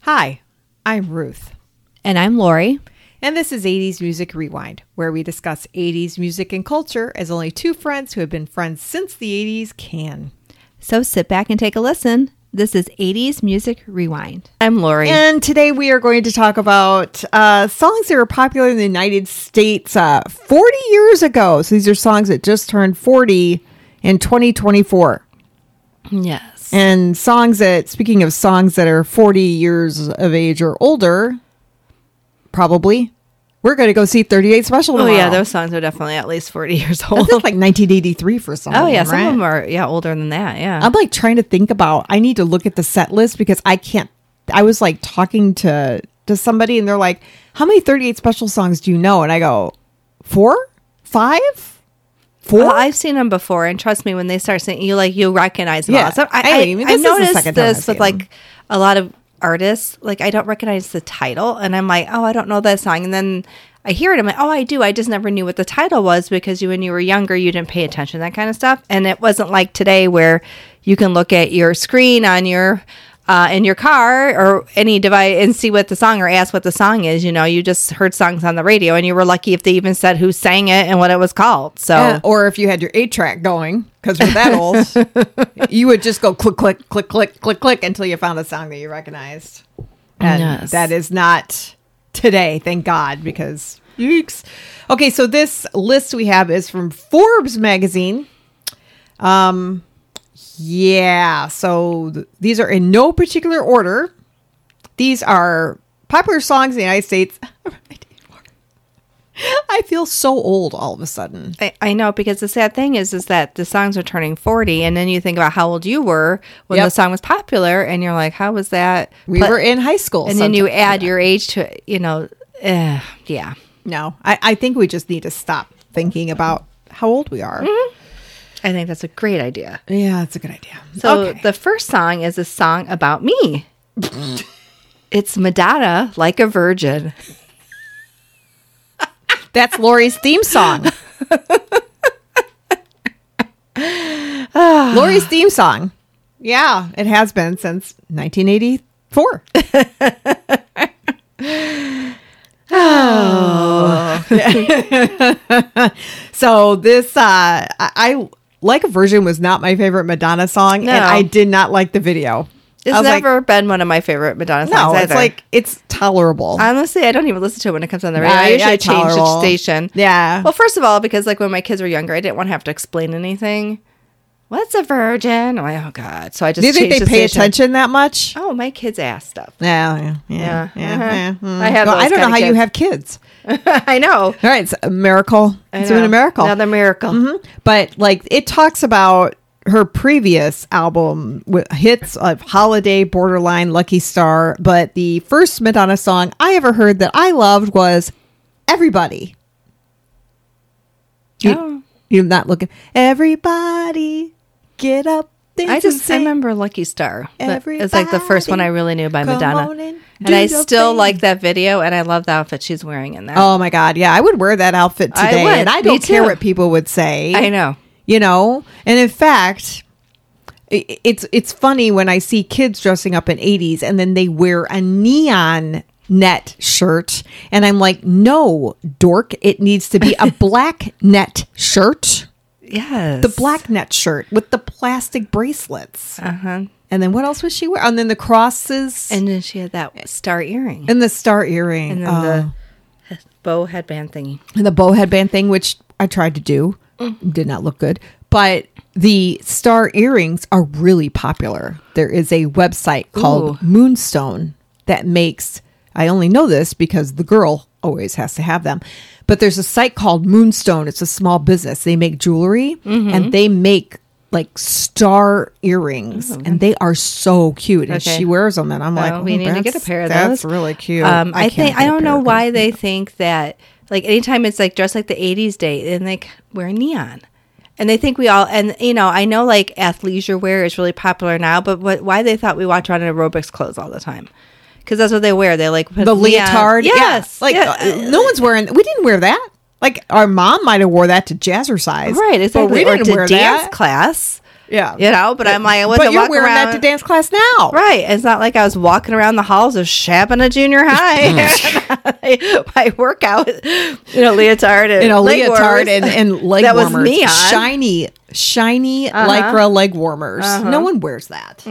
Hi, I'm Ruth. And I'm Lori. And this is 80s Music Rewind, where we discuss 80s music and culture as only two friends who have been friends since the 80s can. So sit back and take a listen. This is 80s Music Rewind. I'm Lori. And today we are going to talk about songs that were popular in the United States 40 years ago. So these are songs that just turned 40 in 2024. Yes. And songs that, speaking of songs that are 40 years of age or older, probably, we're going to go see 38 Special tomorrow. Oh, yeah, those songs are definitely at least 40 years old. That's like 1983 for some of them, yeah, some right? of them are, older than that, yeah. I'm like trying to think about, I need to look at the set list because I can't, I was like talking to somebody and they're like, how many 38 Special songs do you know? And I go, 4? 5? 4? Well, I've seen them before, and trust me, when they start singing, you recognize them Yeah. all. So I mean, this I is the noticed second time I've this seen with like them. a lot of artists. Like, I don't recognize the title, and I'm like, oh, I don't know that song. And then I hear it, I'm like, oh, I do. I just never knew what the title was because when you were younger, you didn't pay attention to that kind of stuff. And it wasn't like today where you can look at your screen on your in your car or any device and see what the song or ask what the song is. You know, you just heard songs on the radio, and you were lucky if they even said who sang it and what it was called. So, or if you had your 8-track going, because we're that old, you would just go click, click, click, click, click, click until you found a song that you recognized. And Yes. that is not today, thank God, because yikes. Okay, so this list we have is from Forbes magazine. Yeah, so these are in no particular order. These are popular songs in the United States. I feel so old all of a sudden. I know, because the sad thing is that the songs are turning 40, and then you think about how old you were when the song was popular, and you're like, how was that? We were in high school. And then you add your age to it, yeah. No, I think we just need to stop thinking about how old we are. Mm-hmm. I think that's a great idea. Yeah, that's a good idea. So the first song is a song about me. It's Madonna, Like a Virgin. That's Lori's theme song. Lori's theme song. Yeah, it has been since 1984. So this, I Like a Virgin was not my favorite Madonna song, No. and I did not like the video. It's never been one of my favorite Madonna songs No, either. it's like, it's tolerable. Honestly, I don't even listen to it when it comes on the radio. Yeah, I usually change the tolerable. station. Yeah. Well, first of all, because like when my kids were younger, I didn't want to have to explain anything. What's a virgin? I'm like, oh God. So I just Do you think changed they the pay station. attention that much? Oh, my kids ask stuff. Yeah. I have. Well, I those don't know kind how of you kids. have kids. I know. All right, it's a miracle. It's been a miracle. Another miracle. But like it talks about her previous album with hits of Holiday, Borderline, Lucky Star. But the first Madonna song I ever heard that I loved was Everybody. You're not looking. Everybody, get up. I remember Lucky Star. It's like the first one I really knew by Come Madonna. on and And I do your still thing. like that video, and I love the outfit she's wearing in that. Oh my God. Yeah, I would wear that outfit I today. would. And I Me don't care too. what people would say. I know. You know? And in fact, it's funny when I see kids dressing up in 80s and then they wear a neon net shirt. And I'm like, no, dork. It needs to be a black net shirt. Yes. The black net shirt with the plastic bracelets. Uh-huh. And then what else was she wearing? And then the crosses. And then she had that star earring. And the star earring. And then the bow headband thingy. And the bow headband thing, which I tried to do, did not look good. But the star earrings are really popular. There is a website called Moonstone that makes, I only know this because the girl always has to have them. But there's a site called Moonstone. It's a small business. They make jewelry and they make like star earrings and they are so cute. And she wears them and I'm like, we need to get a pair of That's those. really cute. I don't know why they think that, like, anytime it's like dressed like the 80s day, and like wear neon. And they think we all, and I know like athleisure wear is really popular now, but why they thought we walked around in aerobics clothes all the time? Because that's what they wear. They like put the neon. leotard. Yes. Yeah. Like no one's wearing, we didn't wear that. Like our mom might have wore that to jazzercise. Right, exactly. But we didn't or to wear dance that. class. Yeah. You know, but I'm like, I wasn't But you're walking wearing around that to dance class now. Right. It's not like I was walking around the halls of Shabana Junior High. My workout, leotard and leg leotard warmers. and leg That was warmers. me on. Shiny Lycra leg warmers. No one wears that.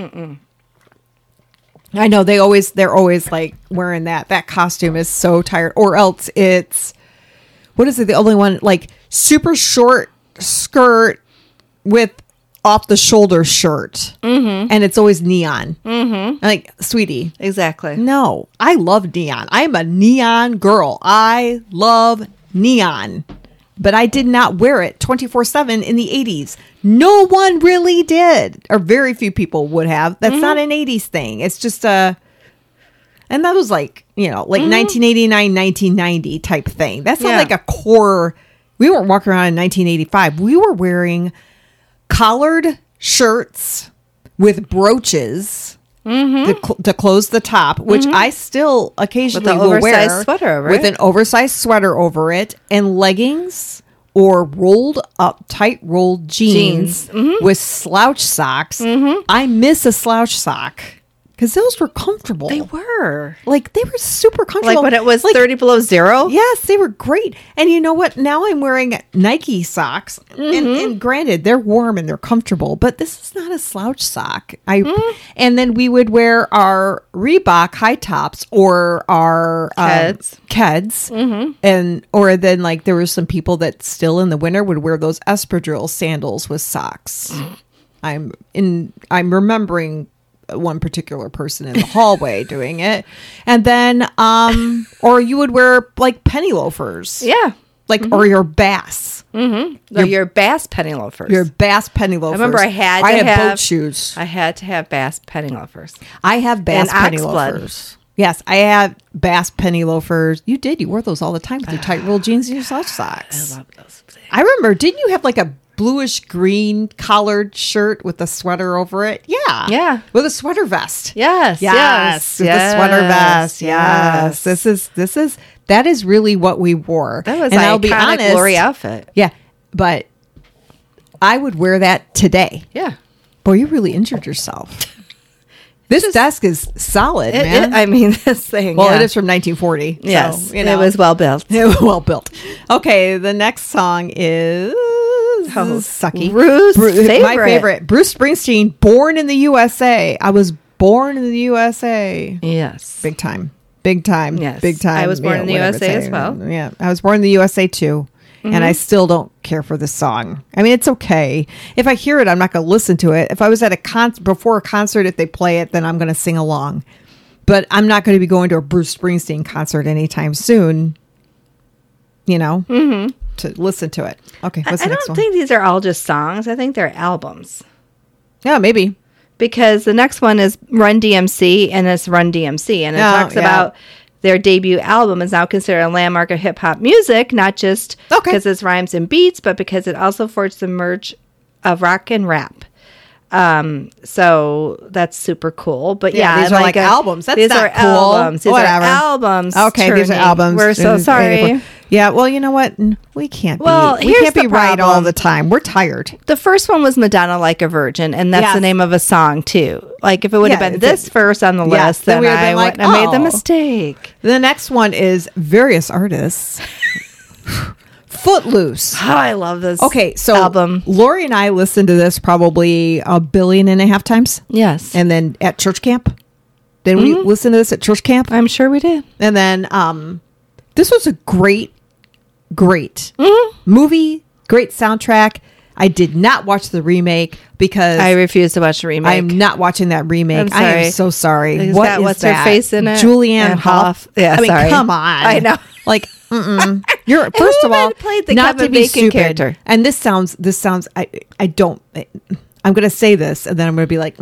I know they're always like wearing that. That costume is so tired. Or else it's, what is it? The only one, like super short skirt with off the shoulder shirt. And it's always neon. Like, sweetie. Exactly. No, I love neon. I'm a neon girl. I love neon. But I did not wear it 24/7 in the 80s. No one really did. Or very few people would have. That's not an 80s thing. It's just and that was like, 1989, 1990 type thing. That's not like a core. We weren't walking around in 1985. We were wearing collared shirts with brooches to close the top, which I still occasionally will wear sweater over with an oversized sweater over it, and leggings or rolled up tight rolled jeans with slouch socks. I miss a slouch sock because those were comfortable. They were. Like, they were super comfortable. Like when it was 30 below zero? Yes, they were great. And you know what? Now I'm wearing Nike socks. And granted, they're warm and they're comfortable, but this is not a slouch sock. And then we would wear our Reebok high tops or our Keds. Or then, like, there were some people that still in the winter would wear those espadrille sandals with socks. I'm remembering one particular person in the hallway doing it. And then or you would wear like penny loafers. Yeah. Like or your Bass. Your Bass penny loafers. Your Bass penny loafers. I remember I had boat shoes. I had to have Bass penny loafers. I have Bass and penny Oxblood. loafers. Yes, I have Bass penny loafers. You did. You wore those all the time with your tight rolled jeans and your slouch socks. I love those things. I remember, didn't you have like a bluish green collared shirt with a sweater over it? Yeah. With a sweater vest. Yes. With the sweater vest. Yes. That is really what we wore. That was and an iconic Lori outfit. Yeah. But I would wear that today. Yeah. Boy, you really injured yourself. This desk is solid, man. This thing. Well, it is from 1940. Yes. So, it was well built. Well built. Okay. The next song is sucky. My favorite. Bruce Springsteen, Born in the USA. I was born in the USA. Yes. Big time. Yes. Big time. I was born in the USA as well. Yeah. I was born in the USA too. And I still don't care for this song. I mean, it's okay. If I hear it, I'm not going to listen to it. If I was at before a concert, if they play it, then I'm going to sing along. But I'm not going to be going to a Bruce Springsteen concert anytime soon, to listen to it. Okay, what's the next one? I don't think these are all just songs. I think they're albums. Yeah, maybe. Because the next one is Run DMC, and it's Run DMC. And it talks about their debut album is now considered a landmark of hip-hop music, not just because it's rhymes and beats, but because it also forged the merge of rock and rap. So that's super cool. But these are like albums. These are cool. Albums. These are albums. Okay, these are albums. We're so sorry. Yeah, well, you know what? We can't be. Here's the right all the time. We're tired. The first one was Madonna Like a Virgin, and that's the name of a song too. Like if it would have been this first on the list, then I wouldn't have made the mistake. The next one is various artists. Footloose. Oh, I love this. Okay, so album. Lori and I listened to this probably 1.5 billion times. Yes. And then at church camp. Did we listen to this at church camp? I'm sure we did. And then this was a great movie, great soundtrack. I did not watch the remake because I refuse to watch the remake. I am not watching that remake. I am so sorry. What's her face in it? Julianne Hough. Yeah, I mean, come on. I know. Like, you're first of all played the not Kevin to be Bacon stupid. character. And this sounds. I don't. I'm going to say this, and then I'm going to be like,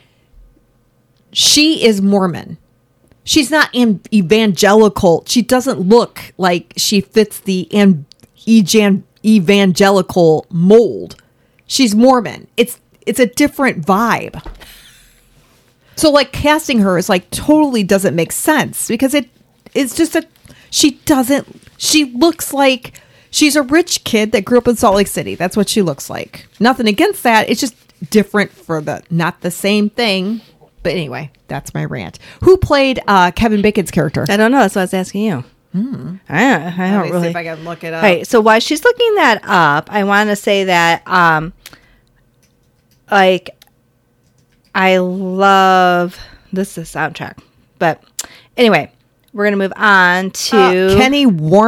she is Mormon. She's not evangelical. She doesn't look like she fits the evangelical mold. She's Mormon. It's a different vibe. So like casting her is like totally doesn't make sense because it's just she looks like she's a rich kid that grew up in Salt Lake City. That's what she looks like. Nothing against that. It's just different for not the same thing. But anyway, that's my rant. Who played Kevin Bacon's character? I don't know. That's what I was asking you. I don't really. See if I can look it up. All right. So while she's looking that up, I want to say that, like, I love this is the soundtrack. But anyway, we're gonna move on to Kenny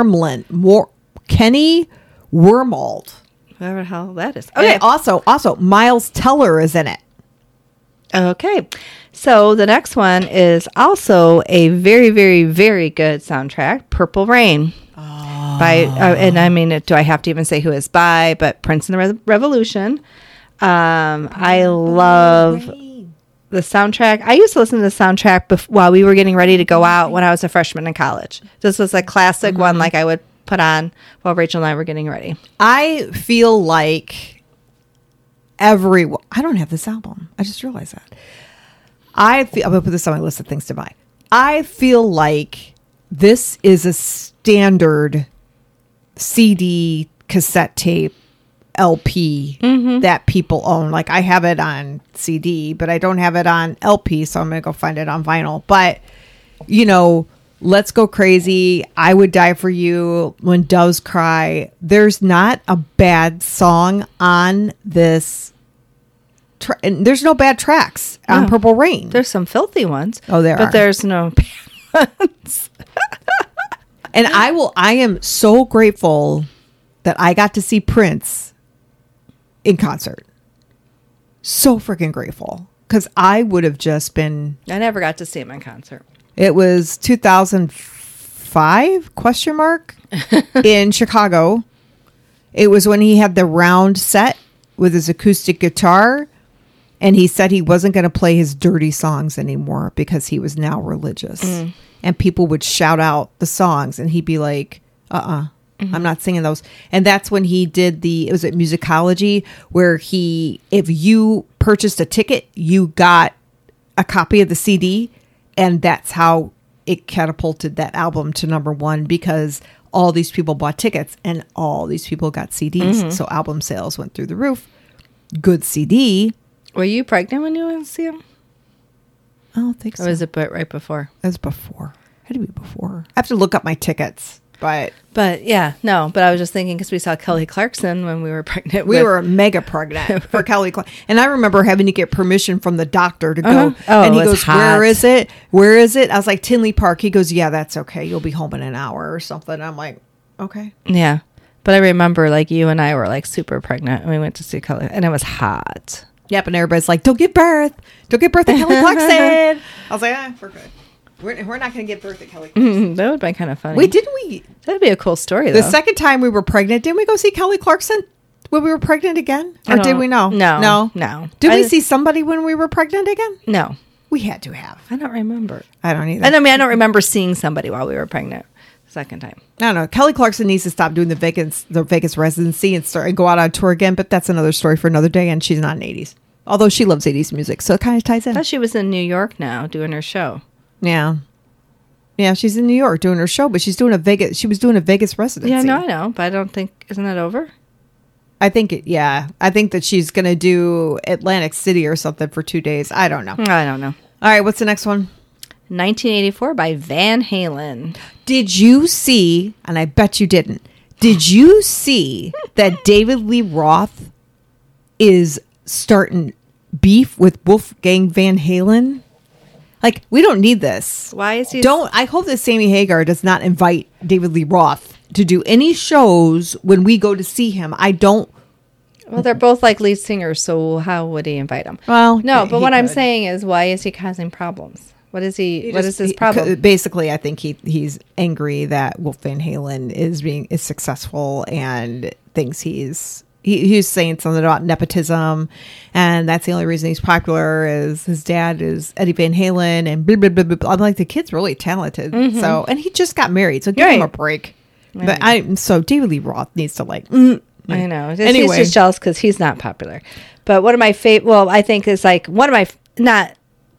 Kenny Wormald. Whatever the hell that is. Okay. And also Miles Teller is in it. Okay. So the next one is also a very, very, very good soundtrack, Purple Rain. By and I mean, do I have to even say who it's by? But Prince and the Revolution. I love the soundtrack. I used to listen to the soundtrack while we were getting ready to go out when I was a freshman in college. This was a classic one, like I would put on while Rachel and I were getting ready. I feel like I don't have this album. I just realized that. I'm going to put this on my list of things to buy. I feel like this is a standard CD, cassette tape, LP that people own. Like I have it on CD, but I don't have it on LP, so I'm going to go find it on vinyl. But, you know, Let's Go Crazy, I Would Die for You, When Doves Cry. There's not a bad song on this. And there's no bad tracks on Purple Rain. There's some filthy ones. Oh, there are. But there's no bad ones. And I am so grateful that I got to see Prince in concert. So freaking grateful. Because I would have just been... I never got to see him in concert. It was 2005, question mark, in Chicago. It was when he had the round set with his acoustic guitar. And he said he wasn't going to play his dirty songs anymore because he was now religious. And people would shout out the songs and he'd be like, I'm not singing those. And that's when he did it was at Musicology, where if you purchased a ticket, you got a copy of the CD. And that's how it catapulted that album to number one, because all these people bought tickets and all these people got CDs. So album sales went through the roof. Good CD. Were you pregnant when you went to see him? I don't think so. Or was it right before? It was before. Had to be before. I have to look up my tickets. But yeah, no. But I was just thinking, because we saw Kelly Clarkson when we were pregnant. We were mega pregnant for Kelly Clarkson. And I remember having to get permission from the doctor to go. Oh, and he goes, hot. Where is it? Where is it? I was like, Tinley Park. He goes, yeah, that's okay. You'll be home in an hour or something. And I'm like, okay. Yeah. But I remember, like, you and I were, like, super pregnant. And we went to see Kelly. And it was hot. Yep. And everybody's like, don't give birth. Don't give birth to Kelly Clarkson. I was like, we're good. We're not going to give birth to Kelly Clarkson. That would be kind of funny. Wait, didn't we? That'd be a cool story, though. The second time we were pregnant, didn't we go see Kelly Clarkson when we were pregnant again? Or did we know? No. Did we see somebody when we were pregnant again? No. We had to have. I don't remember. I don't either. I don't remember seeing somebody while we were pregnant the second time. I don't know. Kelly Clarkson needs to stop doing the Vegas residency and go out on tour again, but that's another story for another day, and she's not an 80s. Although she loves 80s music, so it kind of ties in. I thought she was in New York now doing her show. Yeah. Yeah, she's in New York doing her show, but she was doing a Vegas residency. Yeah, no, I know, but I don't think, isn't that over? I think I think that she's going to do Atlantic City or something for 2 days. I don't know. I don't know. All right, what's the next one? 1984 by Van Halen. Did you see, and I bet you didn't, did you see that David Lee Roth is starting beef with Wolfgang Van Halen? Like, we don't need this. Why is he? I hope that Sammy Hagar does not invite David Lee Roth to do any shows when we go to see him. Well, they're both like lead singers, so how would he invite them? Well, no, but what I'm saying is, why is he causing problems? What is his problem? Basically, I think he's angry that Wolf Van Halen is successful and thinks he's saying something about nepotism, and that's the only reason he's popular is his dad is Eddie Van Halen, and blah, blah, blah, blah, blah. I'm like, the kid's really talented. So, and he just got married, so give him a break. But David Lee Roth needs to I know. He's just jealous because he's not popular. But one of my I think is like one of my, not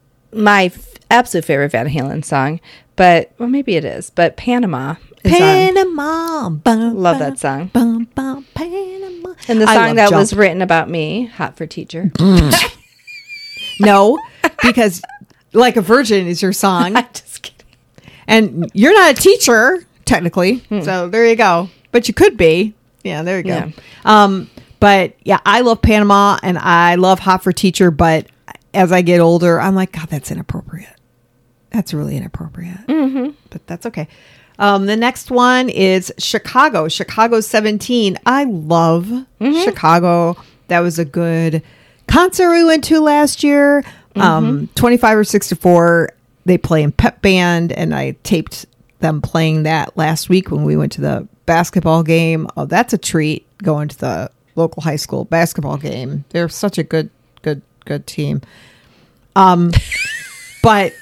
my absolute favorite Van Halen song, but, well, maybe it is, but Panama. Panama. Love that song. Panama. Panama. And the I song love that Jump. was written about me, Hot for Teacher. No, because Like a Virgin is your song. I'm just kidding. And you're not a teacher, technically. So there you go. But you could be. Yeah, there you go. Yeah. But yeah, I love Panama and I love Hot for Teacher. But as I get older, I'm like, God, that's inappropriate. That's really inappropriate. Mm-hmm. But that's okay. The next one is Chicago. Chicago 17. I love Chicago. That was a good concert we went to last year. 25 or 64. They play in pep band, and I taped them playing that last week when we went to the basketball game. Oh, that's a treat, going to the local high school basketball game. They're such a good team. But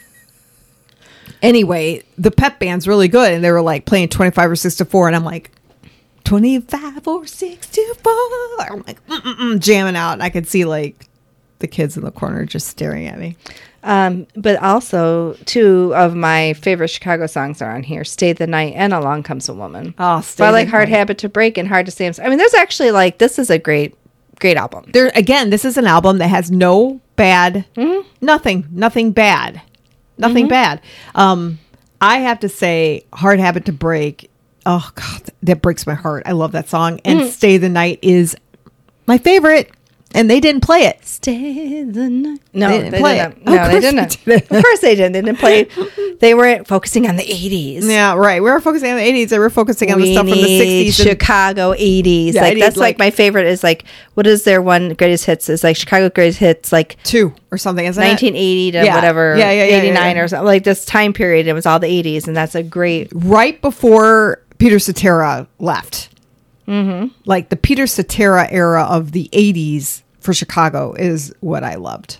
anyway, the pep band's really good, and they were like playing 25 or 64, and I'm like, 25 or 64. I'm like jamming out, and I could see like the kids in the corner just staring at me. But also, two of my favorite Chicago songs are on here: "Stay the Night" and "Along Comes a Woman." Oh, but I like "Hard Habit to Break" and "Hard to Stay." I mean, there's actually like, this is a great album. There again, this is an album that has no bad, nothing bad, nothing bad. I have to say, "Hard Habit to Break." Oh God, that breaks my heart. I love that song. And "Stay the Night" is my favorite. And they didn't play it. Stay the night. No, they didn't play it. No, they didn't. Of course they didn't. They didn't play it. They were focusing on the 80s. Yeah, right. We were focusing on the 80s. And we're focusing on the stuff from the 60s. Chicago 80s. Yeah, like that's like my favorite is like, what is their one greatest hits? Is like Chicago greatest hits, like 2 or something, isn't 1980 to whatever, 89 or something. Like this time period, it was all the 80s. And that's a great. Right before Peter Cetera left. Like the Peter Cetera era of the 80s for Chicago is what I loved.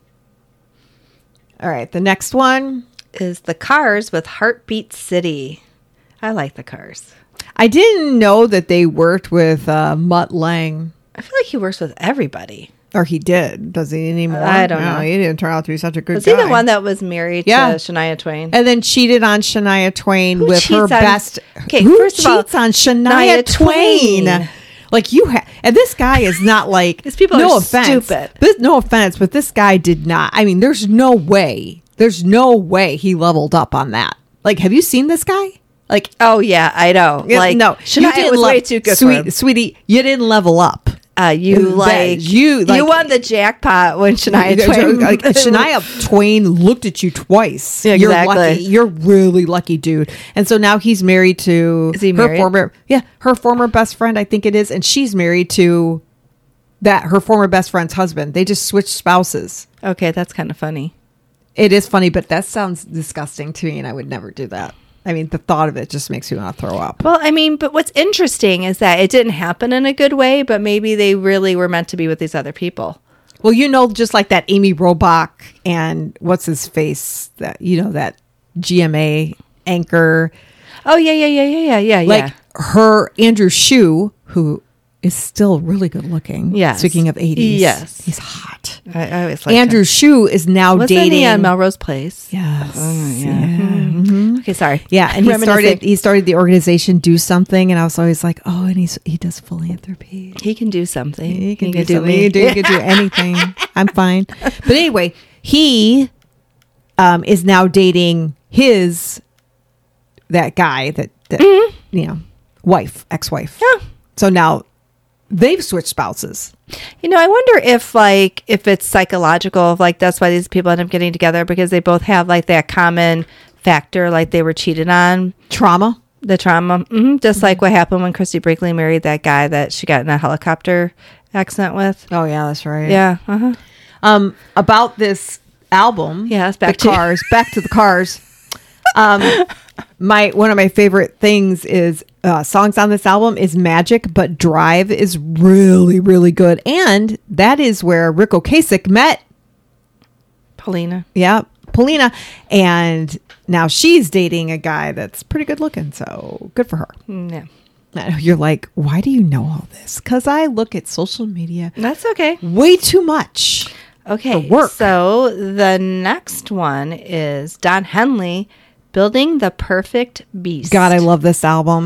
All right, the next one is the Cars with Heartbeat City. I like the Cars. I didn't know that they worked with Mutt Lange. I feel like he works with everybody. Or he did. Does he anymore? I don't know. He didn't turn out to be such a good Was guy. he the one that was married to Shania Twain? And then cheated on Shania Twain Who with her cheats on- best. Okay, who first of all, cheats on Shania Twain? Twain. Like and this guy is not like. These people no are offense, stupid. No offense, but this guy did not. I mean, there's no way he leveled up on that. Like, have you seen this guy? Like, Oh yeah, I know. Like no, Shania was way too good for him. sweetie. You didn't level up. You won the jackpot when Shania Twain. Like, Shania Twain looked at you twice. Yeah, You're exactly. lucky. You're really lucky, dude. And so now he's married to Is he her married? her former best friend, I think it is, and she's married to her former best friend's husband. They just switched spouses. Okay, that's kind of funny. It is funny, but that sounds disgusting to me, and I would never do that. I mean, the thought of it just makes me want to throw up. Well, I mean, but what's interesting is that it didn't happen in a good way, but maybe they really were meant to be with these other people. Well, just like that Amy Robach and what's his face, that that GMA anchor. Oh yeah. Like her Andrew Shue, who is still really good looking. Yes. Speaking of 80s. Yes. He's hot. I always like Andrew Shue is now Wasn't dating. he on Melrose Place? Yes. Yeah. Okay, sorry. Yeah, and Reminiscing. he started the organization Do Something, and I was always like, oh, and he does philanthropy. He can do something. He can do do something. me. He can do anything. I'm fine. But anyway, he is now dating that guy that ex-wife. Yeah. So now they've switched spouses. I wonder if it's psychological, like that's why these people end up getting together, because they both have like that common factor, like they were cheated on. Trauma. The trauma. Just like what happened when Christy Brinkley married that guy that she got in a helicopter accident with. Oh yeah, that's right. Yeah. Uh-huh. About this album. Yes, back to the Cars. One of my favorite things is songs on this album is Magic, but Drive is really, really good. And that is where Rick Ocasek met Paulina. Yeah, Paulina. And now she's dating a guy that's pretty good looking. So good for her. Yeah. You're like, why do you know all this? Because I look at social media That's okay. way too much. Okay. For work. So the next one is Don Henley, Building the Perfect Beast. God, I love this album.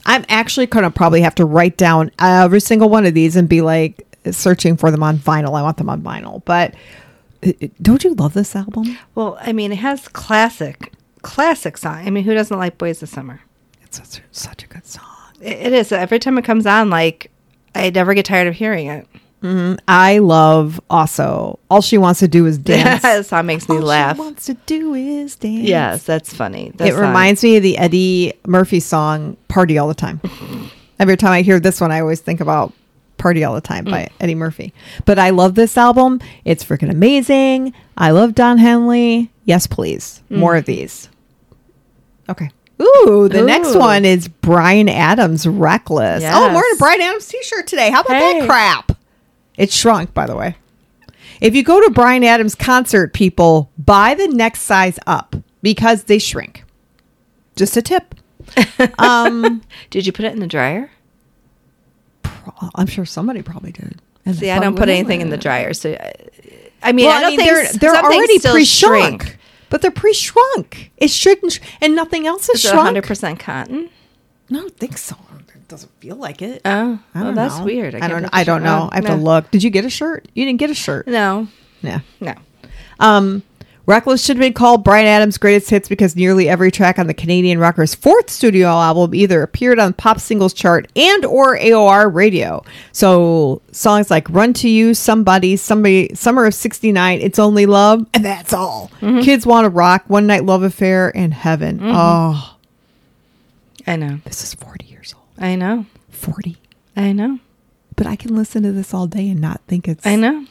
I'm actually going to probably have to write down every single one of these and be like searching for them on vinyl. I want them on vinyl. But don't you love this album? Well, I mean, it has classic song. I mean, who doesn't like Boys of Summer? It's such a good song. It is. Every time it comes on, like, I never get tired of hearing it. Mm-hmm. I love also All She Wants to Do Is Dance. That song makes me laugh. All she wants to do is dance. Yes, that's funny. It reminds me of the Eddie Murphy song Party All the Time. Every time I hear this one, I always think about Party All the Time by Eddie Murphy. But I love this album. It's freaking amazing. I love Don Henley. Yes, please. More of these. Okay. Ooh, the next one is Bryan Adams, Reckless. Yes. Oh, I'm wearing a Bryan Adams t-shirt today. How about that crap? It shrunk, by the way. If you go to Bryan Adams concert, people, buy the next size up because they shrink. Just a tip. Did you put it in the dryer? I'm sure somebody probably did. See, I don't put anything in the dryer. So, I mean, I don't think they're already still pre-shrunk. shrink. But they're pre-shrunk. It shouldn't, and nothing else is shrunk. 100% cotton? No, I don't think so. It doesn't feel like it. Oh, I don't that's know. weird. I don't know. I don't know. I have to look. Did you get a shirt? You didn't get a shirt. No. Yeah. No. Reckless should have been called Bryan Adams' greatest hits because nearly every track on the Canadian rocker's fourth studio album either appeared on the pop singles chart and or AOR radio. So songs like Run to You, Somebody, Summer of 69, It's Only Love, and that's all. Mm-hmm. Kids Want to Rock, One Night Love Affair, and Heaven. Mm-hmm. Oh. I know. This is 40 years old. I know. 40. I know. But I can listen to this all day and not think it's... I know.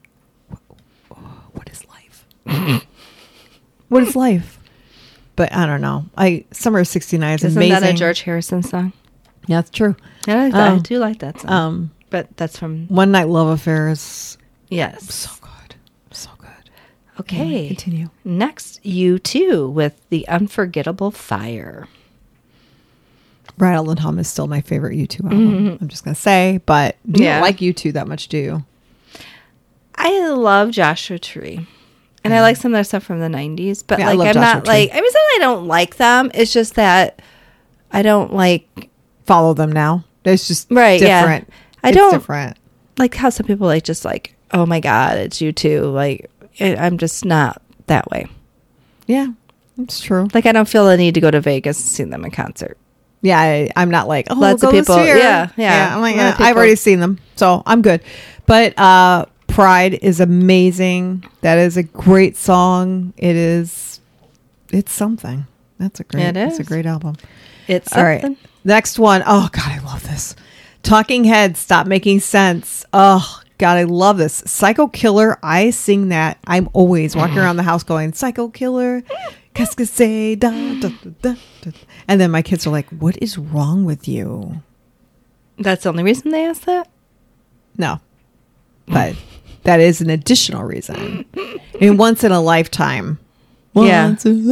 What is life? What is life? But I don't know. Summer of 69 is amazing. Isn't that a George Harrison song? Yeah, that's true. Yeah, I do like that song. But that's from... One Night Love Affair is... Yes. So good. So good. Okay. Anyway, continue. Next, U2 with The Unforgettable Fire. Rattle and Hum is still my favorite U2 album. Mm-hmm. I'm just going to say. But do you not like U2 that much, do you? I love Joshua Tree. And I like some of their stuff from the 90s, but I'm not like, I mean, I don't like them. It's just that I don't like follow them now. It's just different. Yeah. I don't different. Like how some people just like, oh my God, it's U2. Like, I'm just not that way. Yeah, it's true. Like, I don't feel the need to go to Vegas and see them in concert. Yeah, I'm not like, lots of people. Yeah. I'm like, I've already seen them, so I'm good. But, Pride is amazing. That is a great song. It's something. That's a great album. It's something. All right. Next one. Oh God, I love this. Talking Heads, Stop Making Sense. Oh God, I love this. Psycho Killer. I sing that. I'm always walking around the house going, Psycho Killer. Qu'est-ce que c'est? Da, da, da, da. And then my kids are like, what is wrong with you? That's the only reason they asked that? No. But that is an additional reason. I mean, once in a lifetime. Yeah.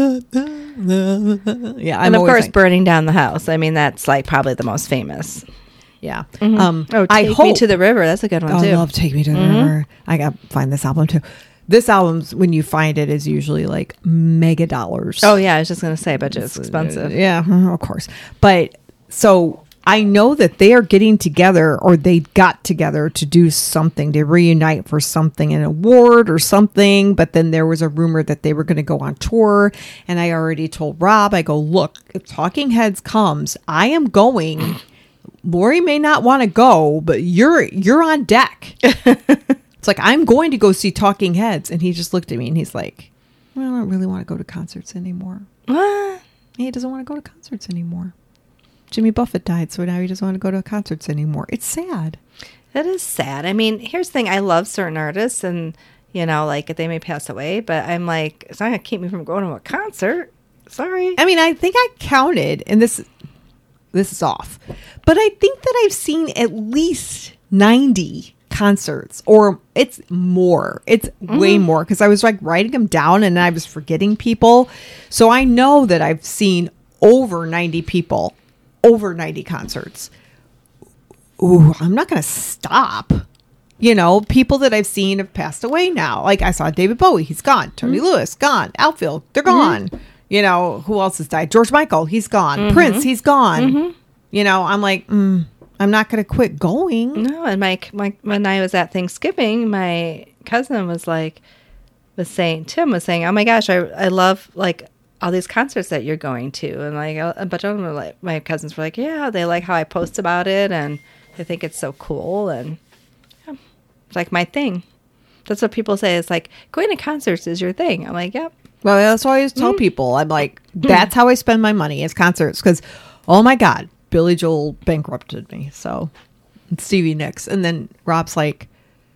Yeah. And of course, burning down the house. I mean, that's like probably the most famous. Yeah. Mm-hmm. Take Me to the River. That's a good one too. I love Take Me to the River. I got to find this album too. This album's, when you find it, is usually like mega dollars. Oh yeah, I was just gonna say, but it's expensive. Yeah, of course. But so I know that they are getting together, or they got together to do something, to reunite for something, an award or something. But then there was a rumor that they were going to go on tour. And I already told Rob, I go, look, if Talking Heads comes, I am going. Lori may not want to go, but you're on deck. It's like, I'm going to go see Talking Heads. And he just looked at me and he's like, well, I don't really want to go to concerts anymore. What? He doesn't want to go to concerts anymore. Jimmy Buffett died, so now he doesn't want to go to concerts anymore. It's sad. That is sad. I mean, here's the thing. I love certain artists and, like they may pass away, but I'm like, it's not going to keep me from going to a concert. Sorry. I mean, I think I counted, and this is off, but I think that I've seen at least 90 concerts, or it's more. It's way more, because I was like writing them down and I was forgetting people. So I know that I've seen over 90 people. Over 90 concerts. Ooh, I'm not going to stop. People that I've seen have passed away now. Like I saw David Bowie, he's gone. Tony Lewis, gone. Outfield, they're gone. Who else has died? George Michael, he's gone. Prince, he's gone. You know, I'm like, I'm not going to quit going. No, and my when I was at Thanksgiving, my cousin was saying, oh my gosh, I love like all these concerts that you're going to, and like a bunch of them were like, my cousins were like, yeah, they like how I post about it, and they think it's so cool, and yeah, it's like my thing. That's what people say. It's like going to concerts is your thing. I'm like, yep. Well, that's what I always tell people. I'm like, that's how I spend my money is concerts. Because, oh my God, Billy Joel bankrupted me. So, and Stevie Nicks. And then Rob's like,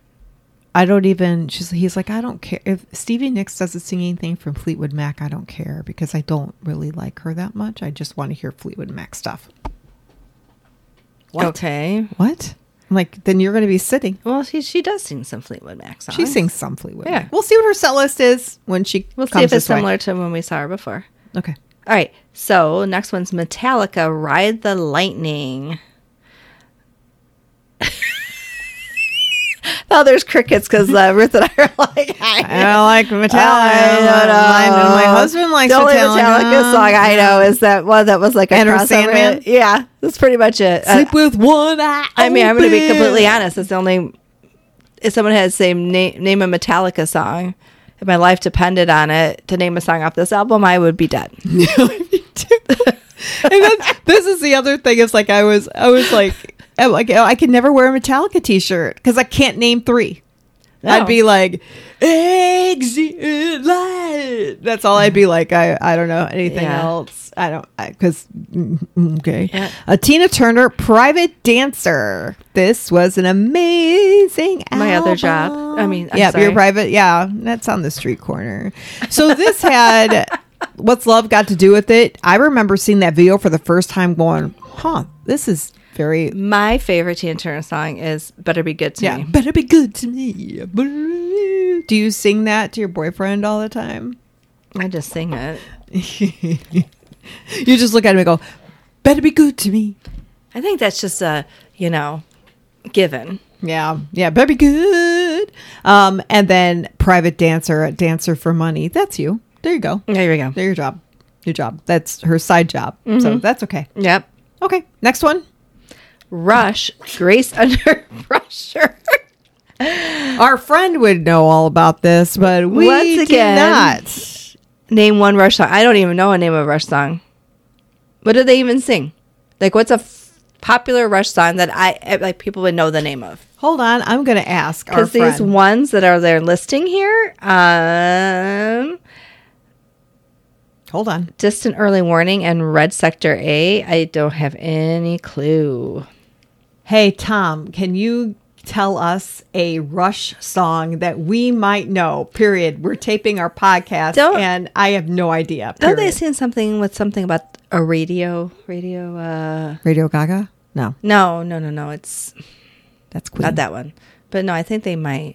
he's like, I don't care. If Stevie Nicks doesn't sing anything from Fleetwood Mac, I don't care. Because I don't really like her that much. I just want to hear Fleetwood Mac stuff. What? Okay. What? I'm like, then you're going to be sitting. Well, she does sing some Fleetwood Mac songs. She sings some Fleetwood Mac. We'll see what her set list is when she We'll comes see if it's this way. similar to when we saw her before. Okay. All right. So next one's Metallica, Ride the Lightning. Oh, there's crickets because Ruth and I are like, I don't like Metallica. I don't know. My husband likes the only Metallica. Metallica song I know is that one that was like a Enter crossover. Sandman? Yeah, that's pretty much it. Sleep with one eye I mean, I'm going to be open. completely honest. It's the only, if someone had the same name a Metallica song, if my life depended on it to name a song off this album, I would be dead. Me too. And then, this is the other thing. Is like I was like I could never wear a Metallica t-shirt because I can't name 3. No. I'd be like exit light. That's all I'd be like. I don't know anything else. I don't because okay. Yeah. Tina Turner, Private Dancer. This was an amazing album. My other job. I mean, I'm sorry. Your private. Yeah, that's on the street corner. So this had What's Love Got to Do with It? I remember seeing that video for the first time, going, this is very. My favorite Tina Turner song is "Better Be Good to Me." Better be good to me. Do you sing that to your boyfriend all the time? I just sing it. You just look at him and go, better be good to me. I think that's just a, given. Yeah, better be good. And then Private Dancer, a Dancer for Money. That's you. There you go. There we go. There's your job. Your job. That's her side job. So that's okay. Yep. Okay, next one. Rush, Grace Under Pressure. Our friend would know all about this, but we Once again, do not. Name one Rush song. I don't even know a name of a Rush song. What do they even sing? Like, what's a popular Rush song that people would know the name of? Hold on, I'm going to ask our Because these friend. ones that are there listing here, Hold on. Distant Early Warning and Red Sector A, I don't have any clue. Hey, Tom, can you tell us a Rush song that we might know? Period. We're taping our podcast, and I have no idea. Don't they sing something about a radio? Radio Gaga? No. No. It's That's Queen. not that one. But no, I think they might.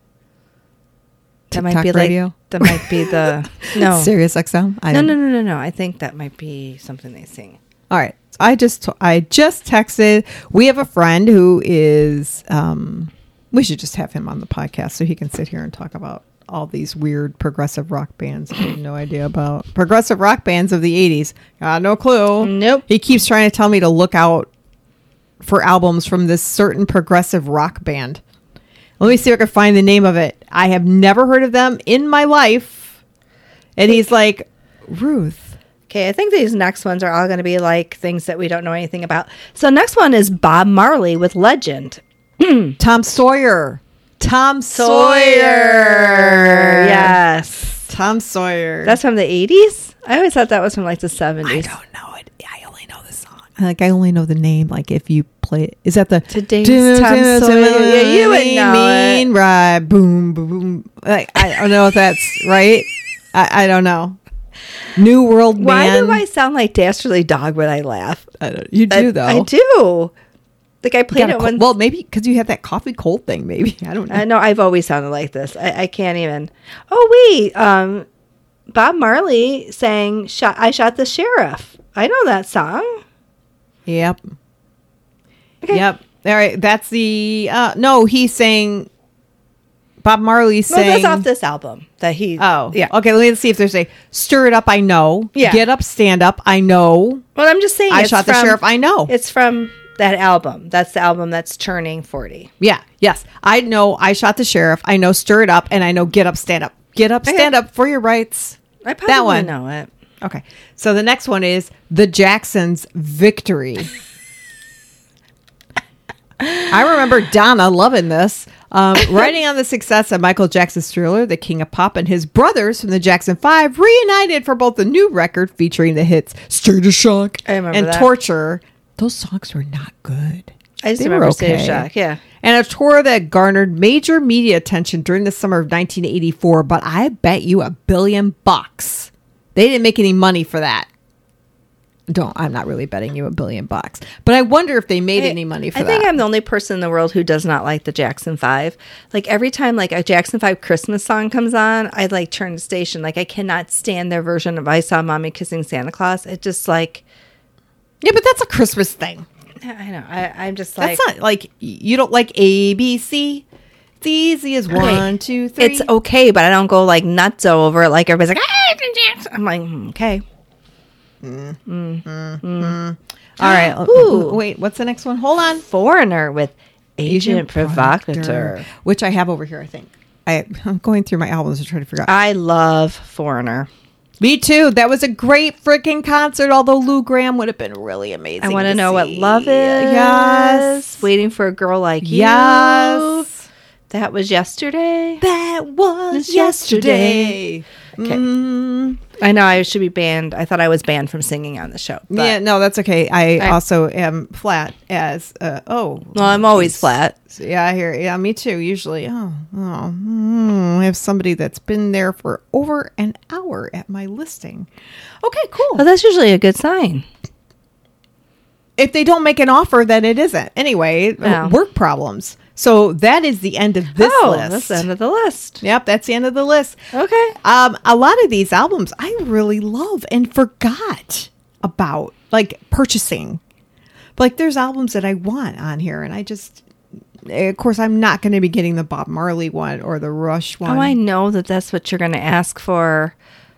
That TikTok might be radio? That might be the no. Sirius XM? No. I think that might be something they sing. All right. I just texted. We have a friend who is. We should just have him on the podcast so he can sit here and talk about all these weird progressive rock bands. I have no idea about progressive rock bands of the 80s. Got no clue. Nope. He keeps trying to tell me to look out for albums from this certain progressive rock band. Let me see if I can find the name of it. I have never heard of them in my life. And he's like, Ruth. Okay, I think these next ones are all going to be like things that we don't know anything about. So next one is Bob Marley with Legend. Tom Sawyer. Yes. Tom Sawyer. That's from the 80s? I always thought that was from like the 70s. I don't know it. I only know the song. Like, I only know the name. Like, if you play it. Is that the... Today's Tom Sawyer. Yeah, you would know it. Right. Boom, boom, boom. Like, I don't know if that's right. I don't know. New World Man. Why do I sound like Dastardly Dog when I laugh? You do, though. I do. Like, I played it once. Well, maybe because you have that coffee cold thing, maybe. I don't know. I know, I've always sounded like this. I can't even. Oh, wait. Bob Marley sang I Shot the Sheriff. I know that song. Yep. Okay. Yep. All right. That's the... no, he sang... Bob Marley No, sang. that's off this album that he. Oh, yeah. Okay, let me see if there's a Stir It Up. I know. Yeah. Get Up, Stand Up. I know. Well, I'm just saying. I it's Shot the from- Sheriff. I know. It's from that album. That's the album that's turning 40. Yeah. Yes. I know. I Shot the Sheriff. I know. Stir It Up, and I know. Get Up, Stand Up. Get Up, Stand Up for your rights. I probably That one. know it. Okay. So the next one is The Jacksons' Victory. I remember Donna loving this. Writing on the success of Michael Jackson's Thriller, The King of Pop, and his brothers from the Jackson 5 reunited for both the new record featuring the hits State of Shock I remember and that. Torture. Those songs were not good. I just They were remember State of okay. Shock. Yeah. And a tour that garnered major media attention during the summer of 1984, but I bet you $1 billion. They didn't make any money for that. I'm not really betting you $1 billion, but I wonder if they made any money for I that. think I'm the only person in the world who does not like the Jackson 5. Like every time like a Jackson 5 Christmas song comes on, I like turn the station. Like I cannot stand their version of I Saw Mommy Kissing Santa Claus. It just like Yeah, but that's a Christmas thing. I know. I'm just like That's not like you don't like ABC. It's easy as Okay. 1, 2, 3. it's okay, but I don't go like nuts over it. Like everybody's like, Jackson. I'm like, okay. All right. Ooh. Wait, what's the next one? Hold on. Foreigner with Agent Provocateur. Which I have over here, I think. I'm going through my albums to try to figure out. I love Foreigner. Me too. That was a great freaking concert, although Lou Graham would have been really amazing. I want to know what see. love is. Yes. Waiting for a girl like you. Yes. That was yesterday. That was yesterday. Okay. I know I should be banned. I thought I was banned from singing on the show. But, Yeah, no, that's okay. I also am flat as, well, I'm always flat. So, yeah, I hear. Yeah, me too. Usually, I have somebody that's been there for over an hour at my listing. Okay, cool. Well, that's usually a good sign. If they don't make an offer, then it isn't. Anyway, Oh. work problems. So that is the end of this list. That's the end of the list. Yep, that's the end of the list. Okay. A lot of these albums I really love and forgot about, like purchasing. Like there's albums that I want on here, and I just, of course, I'm not going to be getting the Bob Marley one or the Rush one. Oh, I know that's what you're going to ask for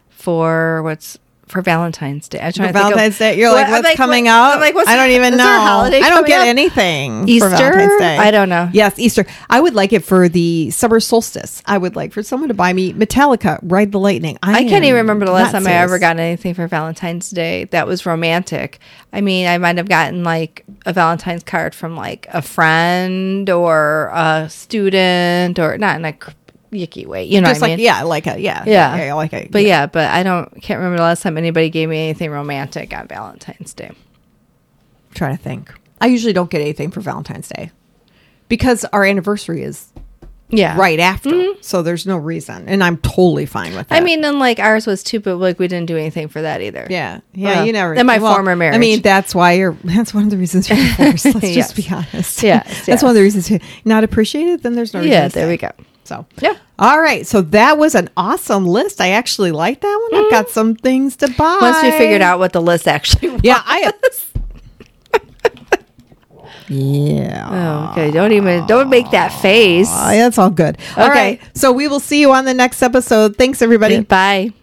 Valentine's Day. I'm trying For to think of- Valentine's Day, you're like, What- I'm what's coming what- out? I'm like, what's- I don't even is know. there a holiday I don't coming get up? anything Easter? for Valentine's Day. I don't know. Yes, Easter. I would like it for the summer solstice. I would like for someone to buy me Metallica, Ride the Lightning. I can't even remember the last not time I ever serious. got anything for Valentine's Day that was romantic. I mean, I might have gotten like a Valentine's card from like a friend or a student, or not in a yucky way, you know Just what like, I mean? yeah, like a, yeah. Yeah. like a, But but I can't remember the last time anybody gave me anything romantic on Valentine's Day. trying to think. I usually don't get anything for Valentine's Day because our anniversary is Yeah. right after. So there's no reason. And I'm totally fine with that. I mean, and like ours was too, but like we didn't do anything for that either. yeah. Well, You never. in my former marriage. I mean, that's why that's one of the reasons you're divorced. Let's Yes. just be honest. Yes, That's one of the reasons you're not appreciated. Then there's no reason. Yeah, to there stay. we go. So, Yeah. All right. So that was an awesome list. I actually like that one. I've got some things to buy. Once we figured out what the list actually was. Yeah. Yeah. Oh, okay. Don't make that face. That's all good. All Okay. right. So we will see you on the next episode. Thanks, everybody. Bye.